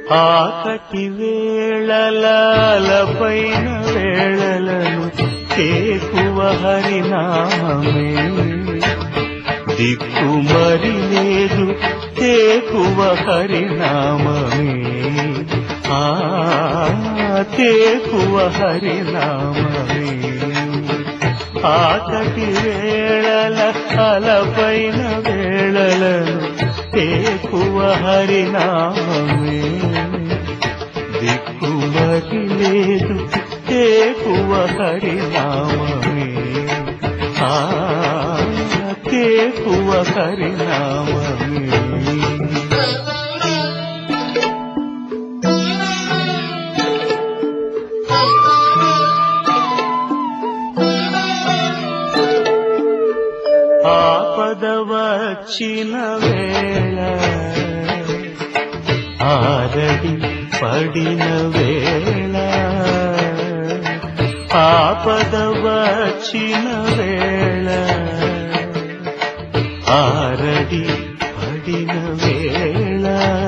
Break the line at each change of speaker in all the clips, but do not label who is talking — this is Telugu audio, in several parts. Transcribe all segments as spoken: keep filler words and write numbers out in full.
ఆకటి వేళలపైన వేళలను కేకువ హరినామమే దిక్కు మరి లేదు తేకువ హరినామమే ఆ తేకువ హరినామమే ఆకటి వేళల అలపైన వేళలను తేకువ హరినామమే దిక్కు మరి లేదు తేకువ హరినామమే ఆ తేకువ హరినామమే ఆపద వచ్చిన వేళ ఆరడి పడిన వేళ ఆపద వచ్చిన వేళ ఆరడి పడిన వేళ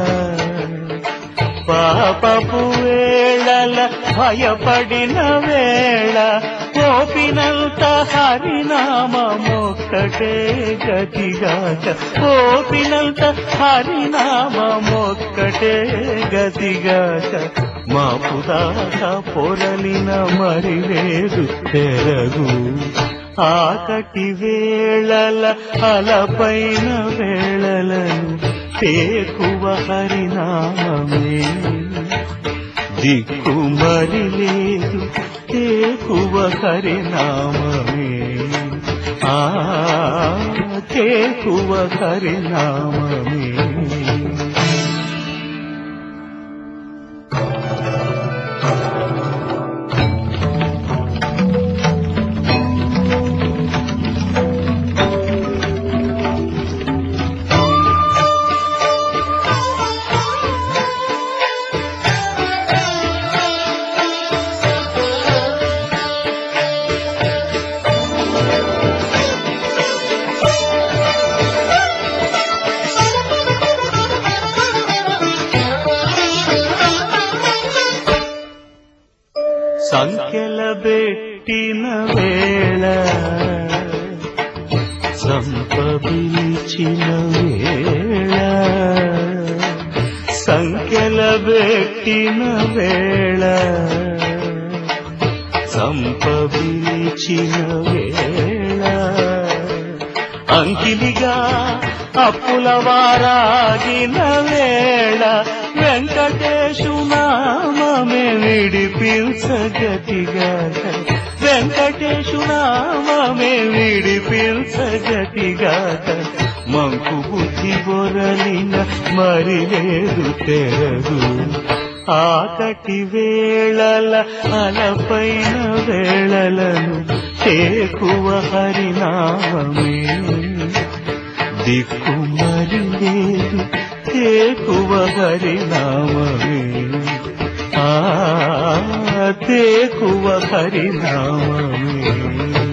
పాపపు వేళల భయపడిన వేళ కోపినంత హరినామమొక్కటే గతిగాక కోపినంత హరినామమొక్కటే గతిగాక మాపుదాక పొరలిన మరి లేదు తెరగు ఆకటి వేళల అలపైన వేళలను తేకువ హరినామమే దిక్కు మరి లేదు తేకువ హరినామమే ఆ తేకువ హరినామమే సంఖ్యల బెట్టిన వేళ సంపబిలిచిన వేళ సంఖ్యల బెట్టిన వేళ సంపబిలిచిన వేళ అంకిలిగా అప్పుల వారాగిన వేళ వెంకటేశు నామమే విడిపించగతిగాక వెంకటేశు నామమే విడిపించగతిగాక మంకు బుద్ధి బొరలిన మరి లేదు తెరగు ఆకటి వేళల అలపైన వేళలను తేకువ హరినామమే దిక్కు మరి లేదు తేకువ హరినామమే ఆ తేకువ హరినామమే